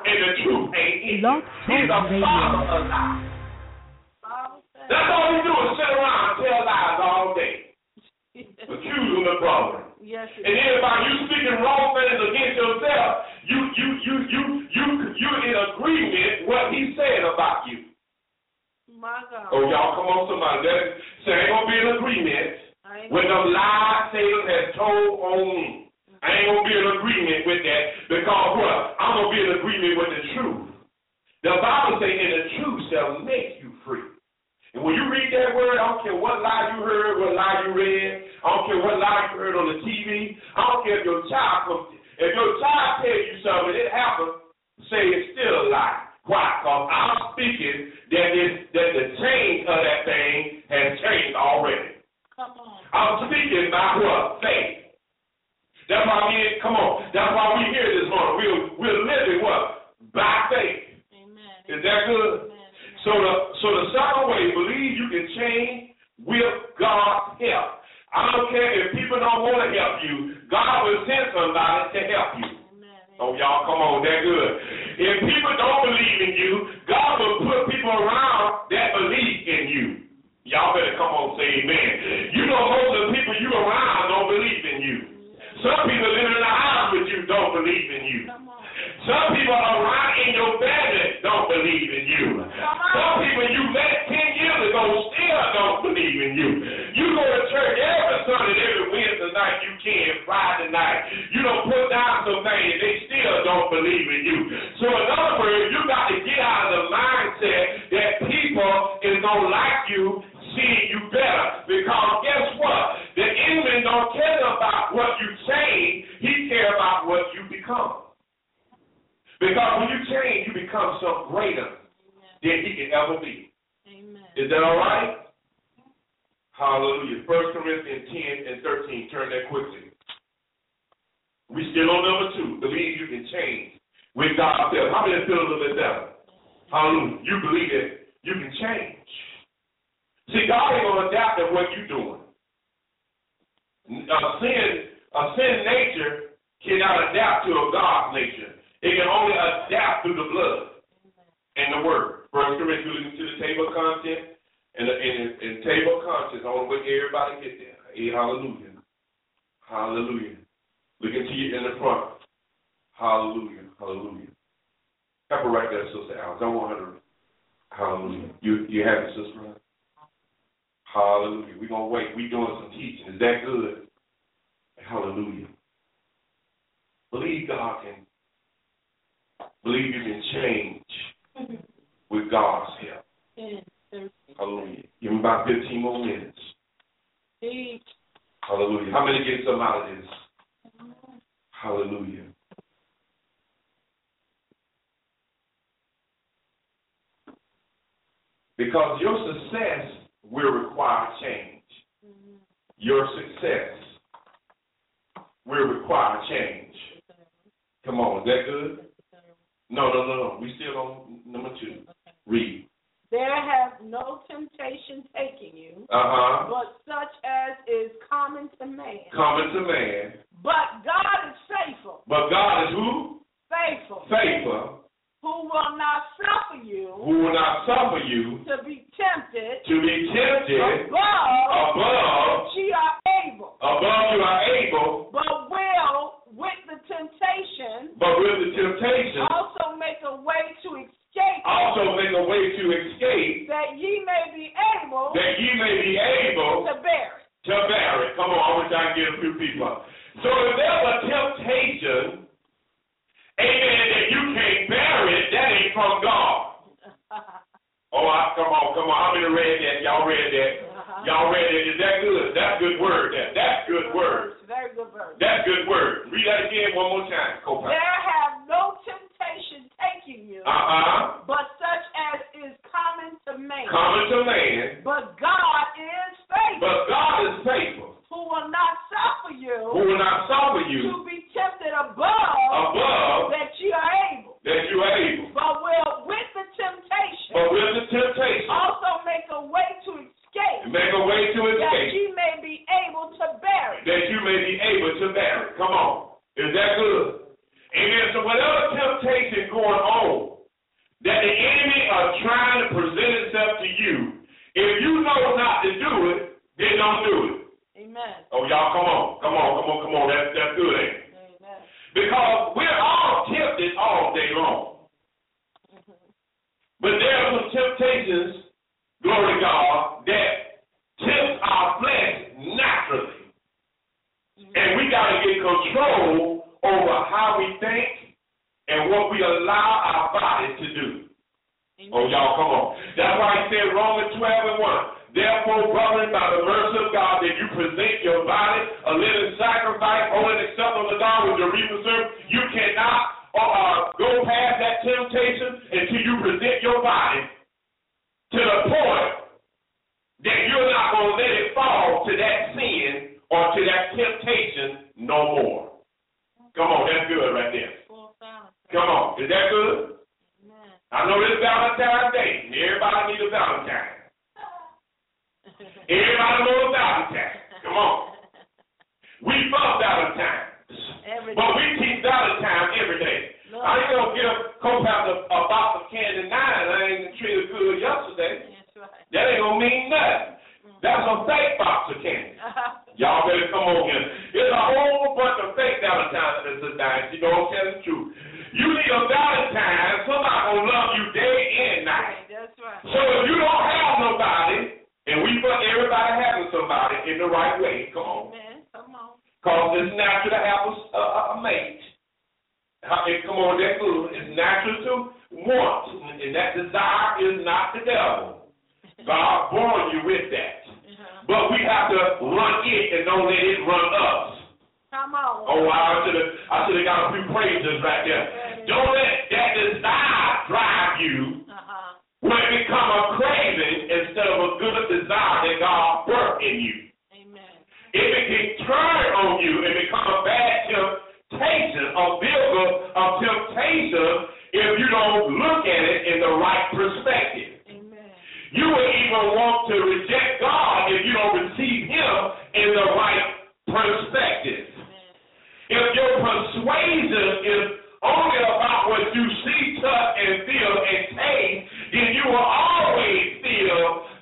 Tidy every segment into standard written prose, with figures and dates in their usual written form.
and the truth ain't in you. He's the father of lies. That's all he do is sit around and tell lies all day. Accusing the brother. Yes, and then by you speaking wrong things against yourself, you in agreement what he said about you. My God. Oh, y'all, come on, somebody. That say ain't gonna be in agreement with the lies Satan has told on me. I ain't gonna be in agreement with that because what? I'm gonna be in agreement with the truth. The Bible says, "And the truth shall make you free." And when you read that word, I don't care what lie you heard, what lie you read, I don't care what lie you heard on the TV, I don't care if your child tells you something, it happened, say it's still a lie. Why? Because I'm speaking that the change of that thing has changed already. Come on. I'm speaking by what? Faith. That's why that's why we here this morning. We're living what? By faith. Amen. Is that good? Amen. So the second way, believe you can change with God's help. I don't care if people don't want to help you. God will send somebody to help you. Amen. Oh, y'all, come on, that good. If people don't believe in you, God will put people around that believe in you. Y'all better come on, say amen. You know most of the people you around don't believe in you. Some people living in the house with you don't believe in you. Some people around in your family don't believe in you. Some people you met 10 years ago still don't believe in you. You go to church every Sunday, every Wednesday night you can, Friday night. You don't put down some things, they still don't believe in you. So in other words, you got to get out of the mindset that people is going to like you, seeing you better. Because guess what? The enemy don't care about what you change, he cares about what you become. Because when you change, you become something greater than he can ever be. Amen. Is that all right? Hallelujah. 1 Corinthians 10 and 13. Turn that quickly. We still on number 2. Believe you can change with God's help. How many feel a little bit better? Hallelujah. You believe that you can change. See, God ain't going to adapt to what you're doing. A sin nature cannot adapt to a God's nature. It can only adapt through the blood and the word. 1 Corinthians, you listen to the table of content, and table of contents, I want to make everybody get there. Hey, hallelujah. Hallelujah. Looking to you in the front. Hallelujah. Hallelujah. Help her right there, Sister Alice. I want her to. Hallelujah. You have it, Sister? Hallelujah. We're going to wait. We're doing some teaching. Is that good? Hallelujah. Believe God can. Believe you can change with God's help. Hallelujah. Give me about 15 more minutes. Hallelujah. How many get some out of this? Hallelujah. Because your success will require change. Your success will require change. Come on, is that good? No. We still on number 2. Read. There have no temptation taking you, but such as is common to man. Common to man. But God is faithful. But God is who? Faithful. Faithful. Who will not suffer you. Who will not suffer you. To be tempted. To be tempted. Above. You are able. Above you are able. But will, with the temptation. But with the temptation. Also make a way to escape. Also make a way to escape. That ye may be able. That ye may be able. To bear it. To bear it. Come on, I wish I could get a few people. So if there's a temptation, amen, that you can't bear it, that ain't from God. Come on. How many read that? Y'all read that? Y'all read it. Is that good? That's good word. That's good word. Very good word. That's good word. Read that again one more time. There have no temptation taking you, but such as is common to man. Common to man. But God is faithful. But God is faithful. Who will not suffer you. Who will not suffer you. To be tempted above. Above. That you are able. That you are able. But will with the temptation. But with the temptation. Also make a way to escape. Make a way to escape. That you may be able to bear it. That you may be able to bear it. Come on. Is that good? Amen. So whatever temptation going on that the enemy are trying to present itself to you. If you know not to do it, then don't do it. Amen. Oh, y'all, come on. That's good, ain't it? Amen. Because we're all tempted all day long. But there are some temptations, glory to God, that tempt our flesh naturally. And we got to get control over how we think and what we allow our body to do. Amen. Oh, y'all, come on. That's why he said Romans 12:1. Therefore, brethren, by the mercy of God, that you present your body a living sacrifice, holy and acceptable to God, with your reasonable service. You cannot go past that temptation until you present your body to the point that you're not going to let it fall to that sin or to that temptation no more. Come on, that's good right there. Come on, is that good? Amen. I know it's Valentine's Day, and everybody needs a Valentine. Everybody knows Valentine. Come on. We love Valentine's, but we teach Valentine every day. No. I ain't going to get a co-pass a box of candy 9. I ain't treated good yesterday. That's right. That ain't going to mean nothing. That's a fake box of candy. Y'all better come on here. There's a whole bunch of fake Valentines in this night. You know what I'm telling the truth. You need a Valentine. Somebody going to love you day and night. That's right. So if you don't have nobody, and we put everybody having somebody in the right way, come on. Amen. Come on. Because it's natural to have a mate. Come on, that's good. It's natural to want. And that desire is not the devil. God born you with that. But we have to run it and don't let it run us. Come on. Oh, I should have got a few praises right there. Don't let that desire drive you when it become a craving instead of a good desire that God worked in you. Amen. If it can turn on you and become a bad temptation, a builder of temptation, if you don't look at it in the right perspective. Amen. You will even want to reject God if you don't receive him in the right perspective. Amen. If your persuasion is only about what you see, touch, and feel and taste, then you will always feel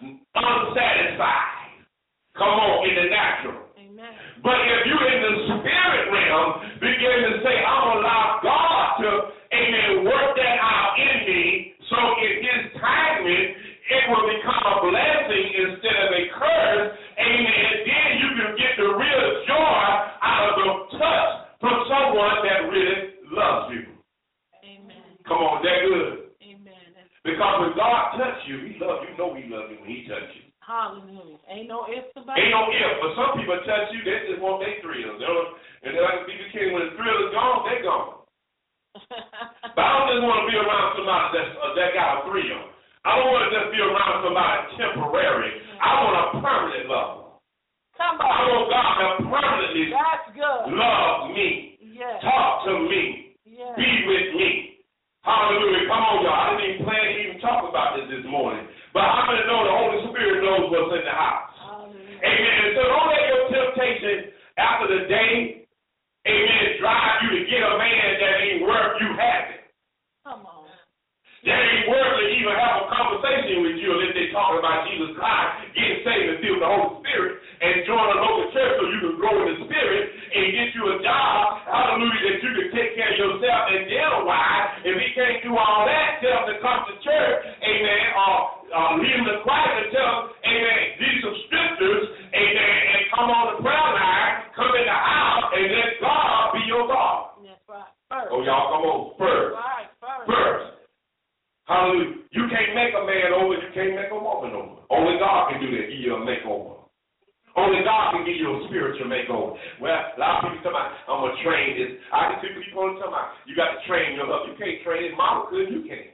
unsatisfied. Come on, in the natural. Amen. But if you in the spirit realm begin to say, I'm going to allow God to, amen, work that out in me, so in his timing, it will become a blessing instead of a curse, amen, then you can get the real joy out of the touch from someone that really loves you. Amen. Come on, is that good? Amen. Because when God touches you, he loves you. You know he loves you when he touches you. Hallelujah. Ain't no ifs about it. Ain't no if. But some people touch you, they just want their thrills. And they're like the king, when the thrill is gone, they're gone. But I don't just want to be around somebody that got a thrill. I don't want to just be around somebody temporary. I want a permanent love. Come on. I want God to permanently love me. Yes. Talk to me. Yes. Be with me. Hallelujah. Come on, y'all. I didn't even plan to even talk about this morning. But I'm going to know the Holy Spirit knows what's in the house. Hallelujah. Amen. So don't let your temptation after the day, amen, drive you to get a man that ain't worth you having. Come on. That ain't worth to even have a conversation with you unless they talking about Jesus Christ, getting saved and filled with the Holy Spirit, and join a local church so you can grow in the Spirit and get you a job, hallelujah, that you can take care of yourself and then a wife. If he can't do all that, tell him to come to church, amen, or lead him to Christ and tell him, amen, read some scriptures, amen, and come on the prayer line, come in the house, and let God be your God. That's right. First. Oh, y'all come on, first. Right, first. Hallelujah. You can't make a man over, you can't make a woman over. Only God can do that, give you a makeover. Only God can give you a spiritual makeover. Well, a lot of people talk about, I'm going to train this. I can see people talking about, you got to train your husband. You can't train his mama good, you can't.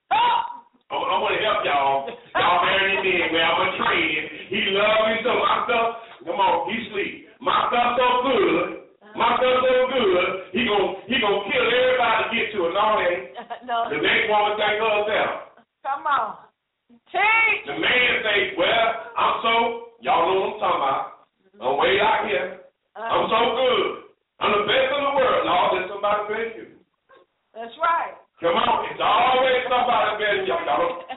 I want to help y'all. Y'all married me, man. I'm going to train him. He loves me so. My stuff, come on, he sleep. My stuff so good. My stuff so good, he gonna kill everybody to get to it. No, they ain't. No. The next woman think of herself. Come on. Teach. The man say, well, y'all know what I'm talking about. I'm way out here. I'm so good. I'm the best in the world. No, there's somebody better than you. That's right. Come on. It's always somebody better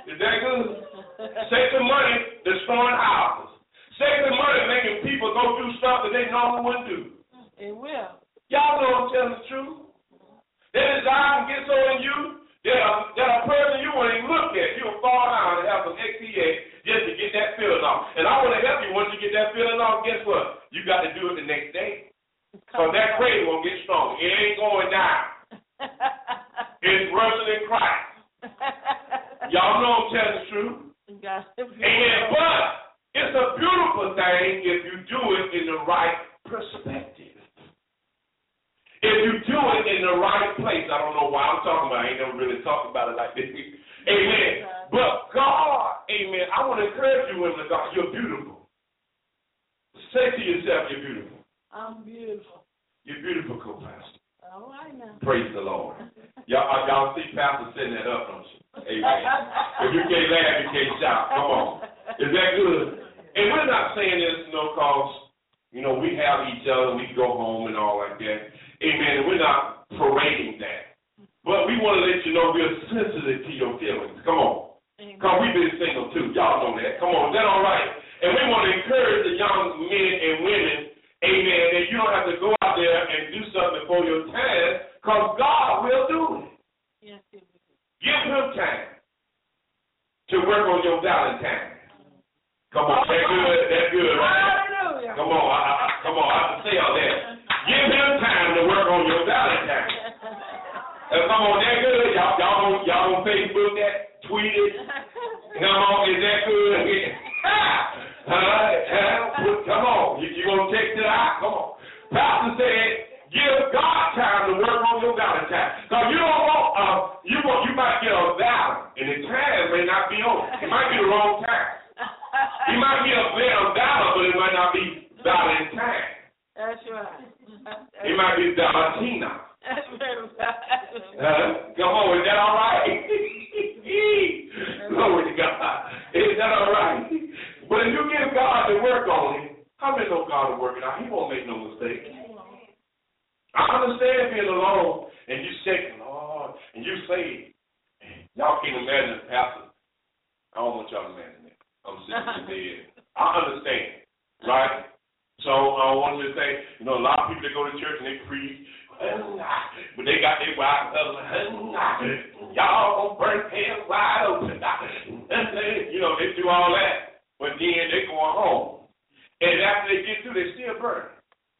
Is that good? Sexual money destroying houses. Sexual money making people go do stuff that they normally wouldn't do. It will. Y'all know I'm telling the truth. That desire can get so in you that a person you wouldn't even look at, you'll fall down and have some XPA just to get that feeling off. And I want to help you once you get that feeling off, guess what? You got to do it the next day. So that craving won't get stronger. It ain't going down. It's worse than Christ. Y'all know I'm telling the truth. Amen. But it's a beautiful thing if you do it in the right perspective. If you do it in the right place. I don't know why I'm talking about it. I ain't never really talked about it like this. Amen. But God, amen, I want to encourage you, women of God, you're beautiful. Say to yourself, you're beautiful. I'm beautiful. You're beautiful, co-pastor. All right now. Praise the Lord. Y'all see Pastor setting that up, don't you? Amen. If you can't laugh, you can't shout. Come on. Is that good? And we're not saying this, because, we have each other, we go home and all like that. Amen. We're not parading that. But we want to let you know we're sensitive to your feelings. Come on. Because we've been single too. Y'all know that. Come on. Is that all right? And we want to encourage the young men and women, amen, that you don't have to go out there and do something before your time, because God will do it. Yes, He will. Give Him time to work on your Valentine. Come on. That's good. That's good. Right? Hallelujah. Come on. Come on. I have to say all that. Give Him time to work on your Valentine. Come on, that good? Y'all on Facebook that? Tweet it? Come on, is that good? Come on, you gonna text it out? Come on. Pastor said, give God time to work on your Valentine. Because you don't want, you might get a Valentine, and the time may not be on. It might be the wrong time. You might be a Valentine, but it might not be Valentine. That's right. It might be Valentina. Come on, is that all right? Glory to God. Is that all right? But if you give God to work on it, how many know God will work it out? He won't make no mistake. I understand being alone and you shaking, Lord, and you say, y'all can't imagine this, Pastor. I don't want y'all to imagine it. I'm sitting in the bed. I understand, right? So I want you to say, a lot of people that go to church and they preach, but they got their wives husband, y'all gonna burn hell wide open. They do all that, but then they going home. And after they get through, they still burn.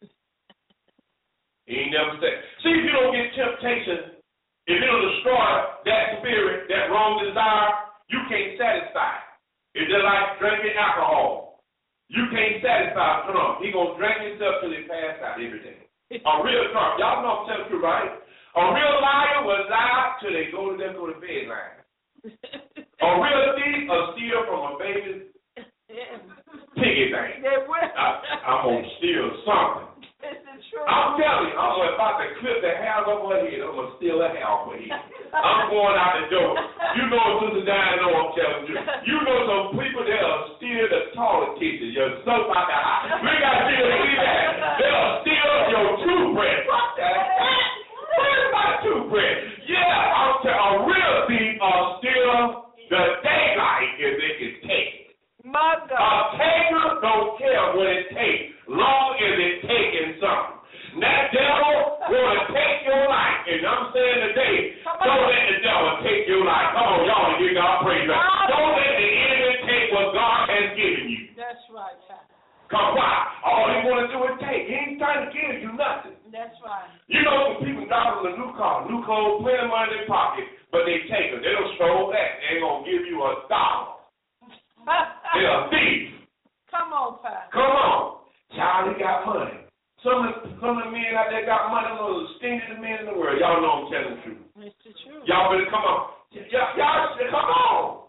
He ain't never said. See, if you don't get temptation, if you don't destroy that spirit, that wrong desire, you can't satisfy. It's just like drinking alcohol. You can't satisfy drunk. He gonna drink himself till he pass out every day. A real drunk, y'all know I'm telling you, right? A real liar will lie till they go to bed line. A real thief will steal from a baby's piggy bank. I'm gonna steal something. I'm telling you, I'm about to clip the hair off her head. I'm gonna steal her hair off her head. I'm going out the door. You know, Sister Diane, know I'm telling you. You know some people that'll steal the toilet tissue, your soap out the house. We got to see that. They'll steal your toothbrush. What the heck? Where's my toothbrush? Yeah, I'm telling you, a real thief will steal the daylight if they can take it. My God. A taker don't care what it takes, long as it's taking something. That devil want to take your life, and I'm saying today, don't let the devil take your life. Come on, y'all, and give God praise. Don't let the enemy take what God has given you. That's right, Pastor. Because why? All he want to do is take. He ain't trying to give you nothing. That's right. You know, some people got them a new car, new clothes, plenty of money in their pocket, but they take it. They don't stroll that. They ain't going to give you $1. They're a thief. Come on, Pastor. Come on. Charlie got money. Some of the men out there got money, those stingiest men in the world. Y'all know I'm telling the truth. It's the truth. Y'all better come on. Y'all come on.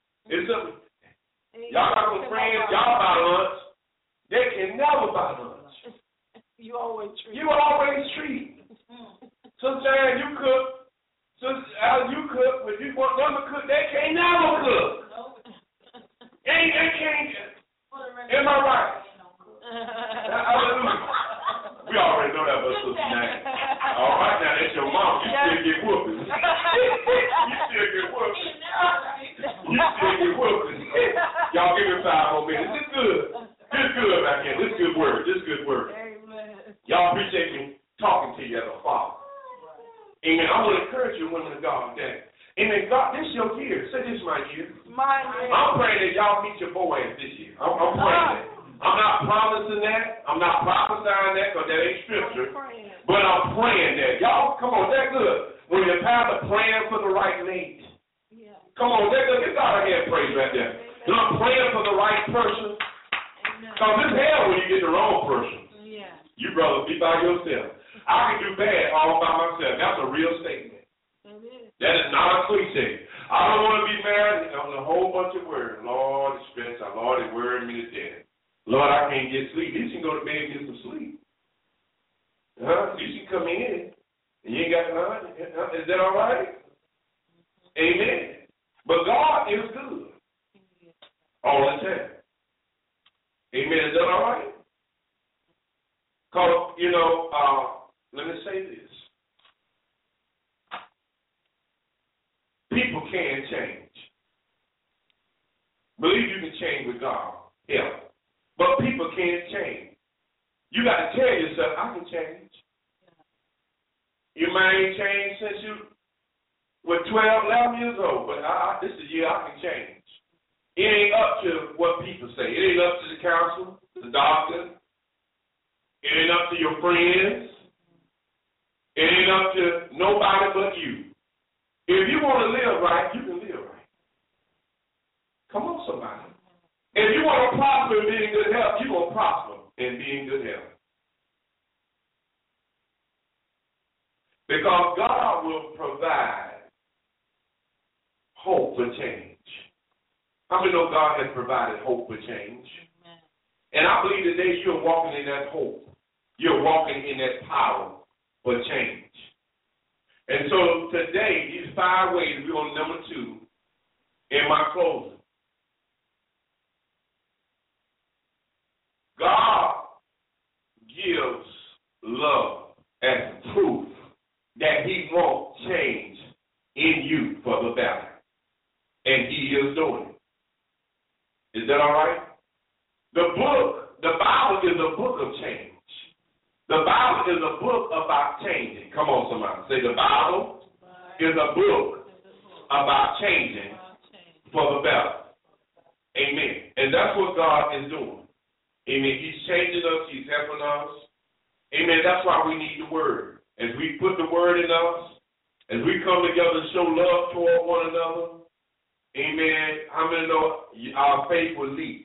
Y'all got some friends, y'all buy lunch. They can never buy lunch. You always treat. You always treat. Sometimes you cook. You cook, but you want them to cook. They can't never cook. They can't. Am I right? Hallelujah. We already know that was Sister Name. All right, now that's your mom. You still get whooping. You still get whooping. You Amen. God, this is your year. Say this is my year. My year. I'm praying that y'all meet your boys this year. I'm praying that. I'm not promising that. I'm not prophesying that because that ain't scripture. But I'm praying that. Y'all, come on, that's good. When your pastor praying for the right mate. Yeah. Come on, that's good. Give God a hand praise right there. You know, I'm praying for the right person. Because it's hell when you get the wrong person. Yeah. You brother, be by yourself. I can do bad all by myself. That's a real statement. That is not a cliche. I don't want to be married on a whole bunch of words. Lord, it's stressed out. Lord, it's worrying me to death. Lord, I can't get sleep. You can go to bed and get some sleep. You can come in and you ain't got none. Is that all right? Amen. But God is good all the time. Amen. Is that all right? Because, let me say this. People can change. Believe you can change with God. Yeah. But people can't change. You got to tell yourself, I can change. You might ain't changed since you were 12, 11 years old, but this is the year I can change. It ain't up to what people say. It ain't up to the council, the doctor. It ain't up to your friends. It ain't up to nobody but you. If you want to live right, you can live right. Come on, somebody. If you want to prosper and be in good health, you're going to prosper and be in good health. Because God will provide hope for change. How many know God has provided hope for change? Amen. And I believe today you're walking in that hope. You're walking in that power for change. And so today, these 5 ways, we're on number 2 in my closing. God gives love as proof that he wants change in you for the better. And he is doing it. Is that all right? The Bible is a book of change. The Bible is a book about changing. Come on, somebody. Say the Bible is a book about changing for the better. Amen. And that's what God is doing. Amen. He's changing us. He's helping us. Amen. That's why we need the word. As we put the word in us, as we come together and show love toward one another, amen, how many know our faith will leap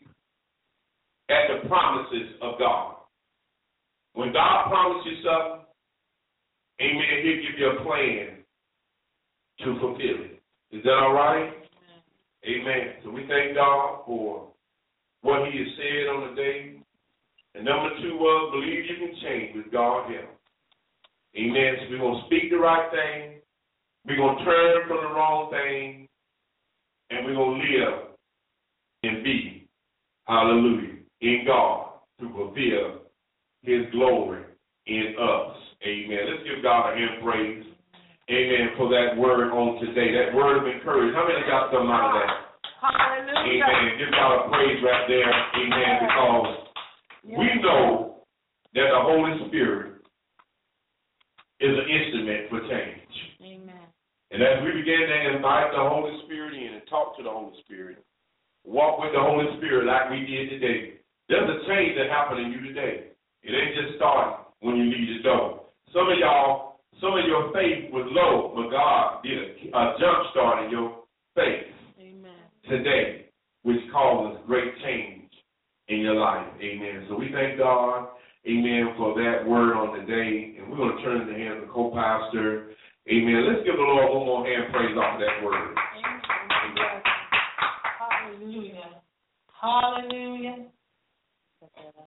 at the promises of God? When God promises you something, amen, he'll give you a plan to fulfill it. Is that all right? Amen. So we thank God for what he has said on the day. And number 2 was, believe you can change with God's help. Amen. So we're going to speak the right thing. We're going to turn from the wrong thing. And we're going to live and be, hallelujah, in God to fulfill his glory in us. Amen. Let's give God a hand praise. Amen. For that word on today. That word of encouragement. How many got something out of that? Hallelujah. Amen. Give God a praise right there. Amen. Because we know that the Holy Spirit is an instrument for change. Amen. And as we begin to invite the Holy Spirit in and talk to the Holy Spirit, walk with the Holy Spirit like we did today, there's a change that happened in you today. It ain't just starting when you need to go. Some of your faith was low, but God did a jump start in your faith. Amen. Today, which causes great change in your life. Amen. So we thank God, amen, for that word on today. And we're going to turn it in the hands of the co-pastor. Amen. Let's give the Lord one more hand praise off of that word. Amen. Hallelujah. Hallelujah.